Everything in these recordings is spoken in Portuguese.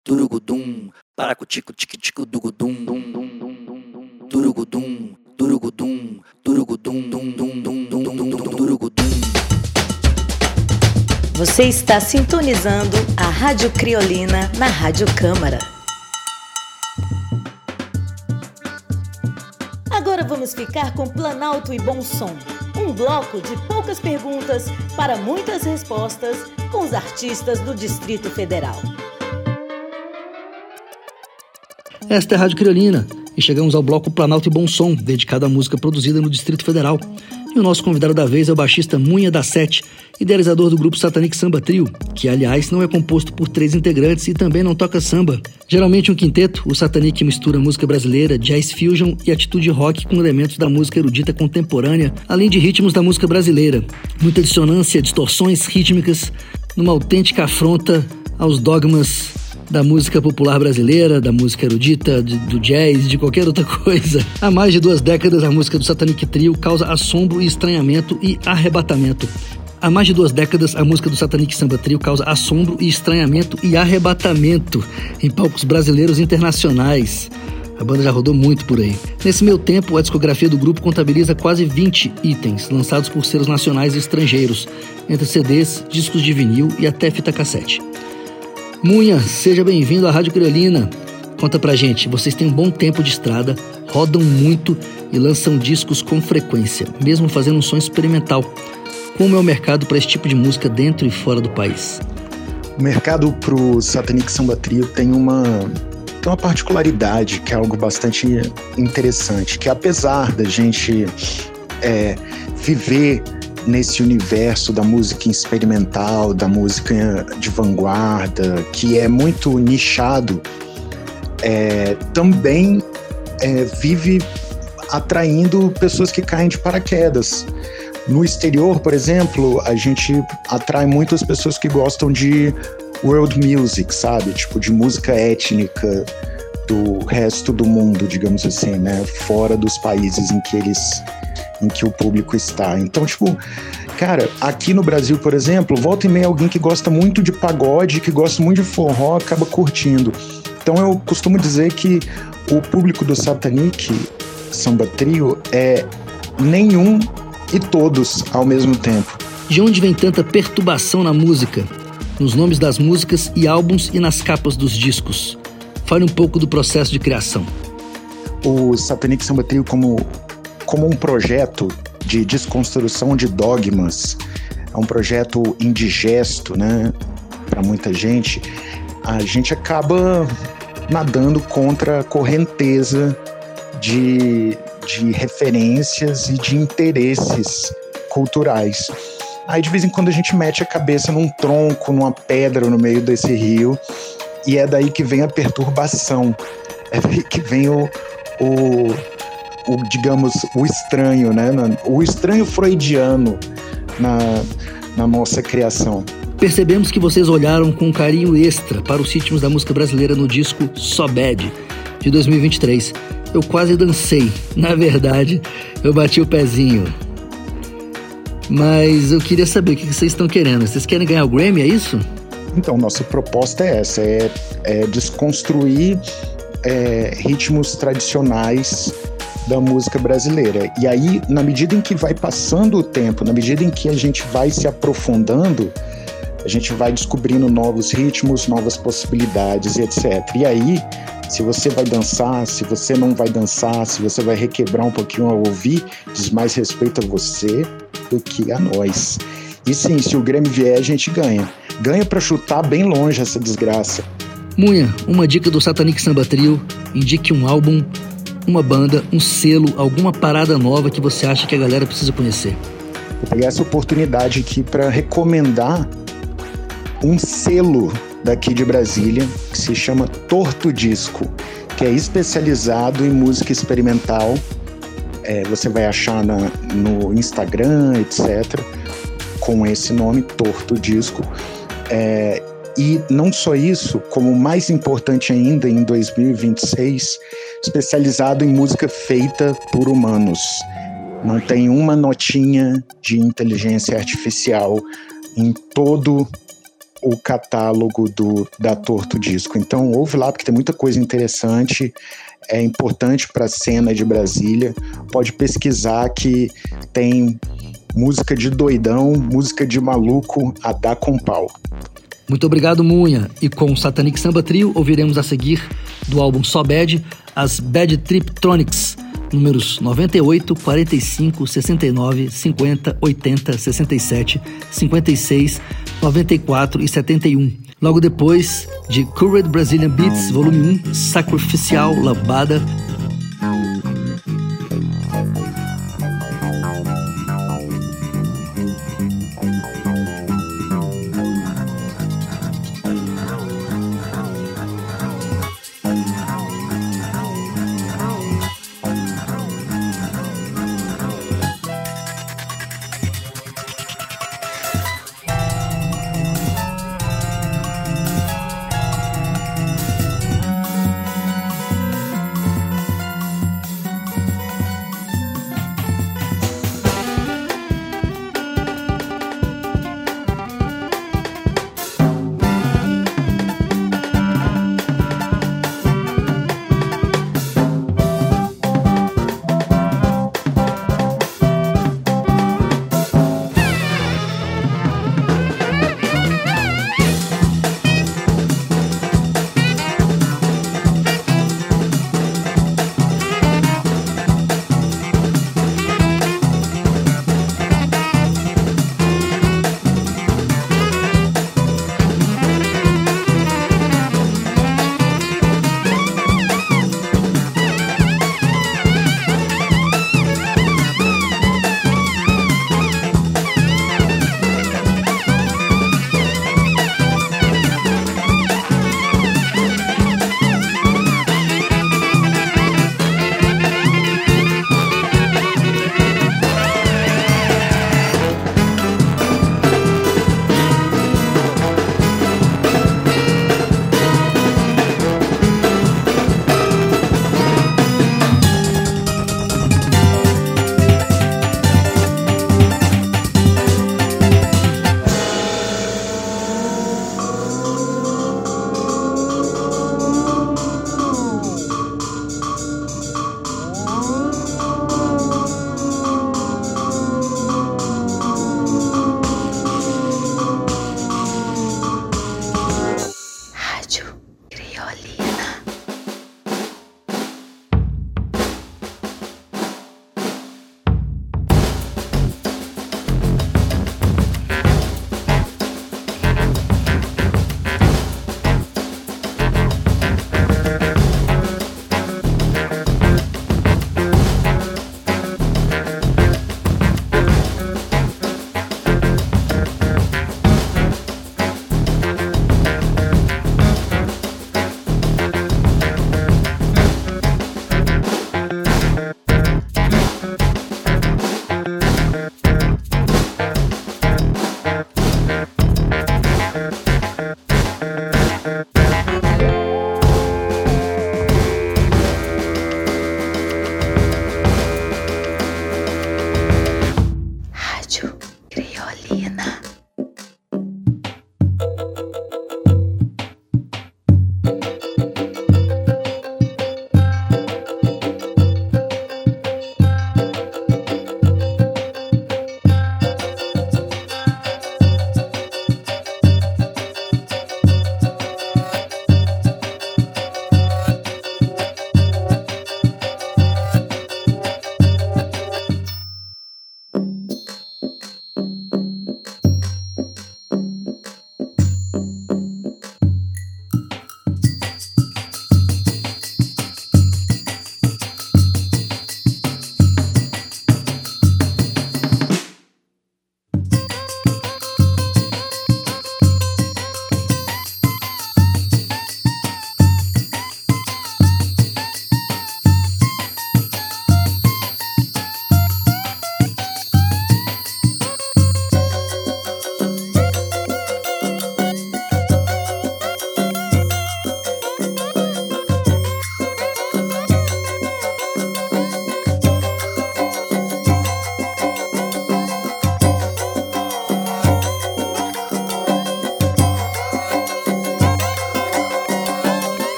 Durugudum, paracutico tico dugudum, durugudum, durugudum, durugudum, durugudum. Você está sintonizando a Rádio Criolina na Rádio Câmara. Agora vamos ficar com Planalto e Bom Som, um bloco de poucas perguntas para muitas respostas com os artistas do Distrito Federal. Esta é a Rádio Criolina e chegamos ao bloco Planalto e Bom Som, dedicado à música produzida no Distrito Federal. E o nosso convidado da vez é o baixista Munha da Sete, idealizador do grupo Satanic Samba Trio, que, aliás, não é composto por 3 integrantes e também não toca samba. Geralmente um quinteto, o Satanic mistura música brasileira, jazz fusion e atitude rock com elementos da música erudita contemporânea, além de ritmos da música brasileira. Muita dissonância, distorções rítmicas, numa autêntica afronta aos dogmas da música popular brasileira, da música erudita, do jazz, de qualquer outra coisa. Há mais de 2 décadas, a música do Satanic Trio causa assombro e estranhamento e arrebatamento. Há mais de 2 décadas, a música do Satanic Samba Trio causa assombro e estranhamento e arrebatamento em palcos brasileiros e internacionais. A banda já rodou muito por aí. Nesse meio tempo, a discografia do grupo contabiliza quase 20 itens, lançados por selos nacionais e estrangeiros, entre CDs, discos de vinil e até fita cassete. Munha, seja bem-vindo à Rádio Criolina. Conta pra gente, vocês têm um bom tempo de estrada, rodam muito e lançam discos com frequência, mesmo fazendo um som experimental. Como é o mercado para esse tipo de música dentro e fora do país? O mercado pro Satanic Samba Trio tem uma particularidade que é algo bastante interessante, que apesar da gente viver nesse universo da música experimental, da música de vanguarda, que é muito nichado, também vive atraindo pessoas que caem de paraquedas. No exterior, por exemplo, a gente atrai muitas pessoas que gostam de world music, sabe? Tipo, de música étnica do resto do mundo, digamos assim, né? Fora dos países em que o público está. Então, tipo, cara, aqui no Brasil, por exemplo, volta e meia alguém que gosta muito de pagode, que gosta muito de forró, acaba curtindo. Então eu costumo dizer que o público do Satanic Samba Trio é nenhum e todos ao mesmo tempo. De onde vem tanta perturbação na música? Nos nomes das músicas e álbuns e nas capas dos discos. Fale um pouco do processo de criação. O Satanic Samba Trio como um projeto de desconstrução de dogmas, é um projeto indigesto, né, para muita gente, a gente acaba nadando contra a correnteza de referências e de interesses culturais. Aí de vez em quando a gente mete a cabeça num tronco, numa pedra no meio desse rio, e é daí que vem a perturbação, é daí que vem digamos, o estranho, né? O estranho freudiano na nossa criação. Percebemos que vocês olharam com um carinho extra para os ritmos da música brasileira no disco So Bad, de 2023. Eu quase dancei. Na verdade, eu bati o pezinho. Mas eu queria saber o que vocês estão querendo. Vocês querem ganhar o Grammy, é isso? Então, nossa proposta é essa, é desconstruir ritmos tradicionais da música brasileira. E aí, na medida em que vai passando o tempo, na medida em que a gente vai se aprofundando, a gente vai descobrindo novos ritmos, novas possibilidades, etc. E aí, se você vai dançar, se você não vai dançar, se você vai requebrar um pouquinho ao ouvir, diz mais respeito a você do que a nós. E sim, se o Grêmio vier, a gente ganha. Ganha pra chutar bem longe essa desgraça. Munha, uma dica do Satanic Samba Trio, indique um álbum, uma banda, um selo, alguma parada nova que você acha que a galera precisa conhecer. Vou pegar essa oportunidade aqui para recomendar um selo daqui de Brasília que se chama Torto Disco, que é especializado em música experimental. Você vai achar no Instagram, etc., com esse nome, Torto Disco. E não só isso, como mais importante ainda, em 2026, especializado em música feita por humanos. Não tem uma notinha de inteligência artificial em todo o catálogo da Torto Disco. Então ouve lá, porque tem muita coisa interessante, é importante para a cena de Brasília. Pode pesquisar que tem música de doidão, música de maluco a dar com pau. Muito obrigado, Munha. E com o Satanic Samba Trio, ouviremos a seguir do álbum Só Bad, as Bad Triptronics, números 98, 45, 69, 50, 80, 67, 56, 94 e 71. Logo depois de Current Brazilian Beats, volume 1, Sacrificial Lambada.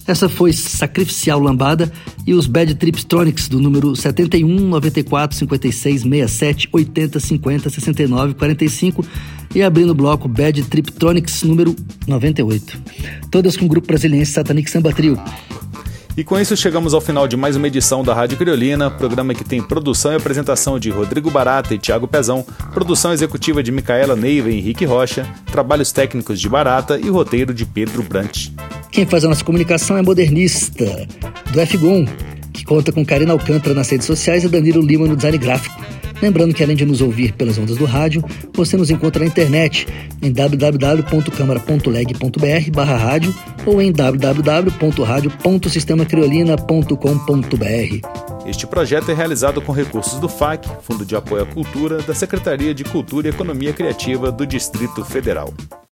Essa foi Sacrificial Lambada e os Bad Tripstronics do número 71 94 56 67 80 50 69 45 e abrindo o bloco Bad Triptronics número 98. Todas com o grupo brasiliense Satanic Samba Trio. E com isso chegamos ao final de mais uma edição da Rádio Criolina, programa que tem produção e apresentação de Rodrigo Barata e Thiago Pezão, produção executiva de Micaela Neiva e Henrique Rocha, trabalhos técnicos de Barata e roteiro de Pedro Brant. Quem faz a nossa comunicação é Modernista, do F-Gon, que conta com Karina Alcântara nas redes sociais e Danilo Lima no design gráfico. Lembrando que além de nos ouvir pelas ondas do rádio, você nos encontra na internet em www.câmara.leg.br/rádio ou em www.radio.sistemacriolina.com.br. Este projeto é realizado com recursos do FAC, Fundo de Apoio à Cultura, da Secretaria de Cultura e Economia Criativa do Distrito Federal.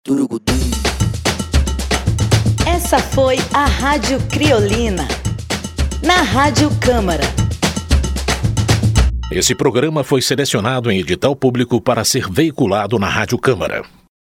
Essa foi a Rádio Criolina, na Rádio Câmara. Esse programa foi selecionado em edital público para ser veiculado na Rádio Câmara.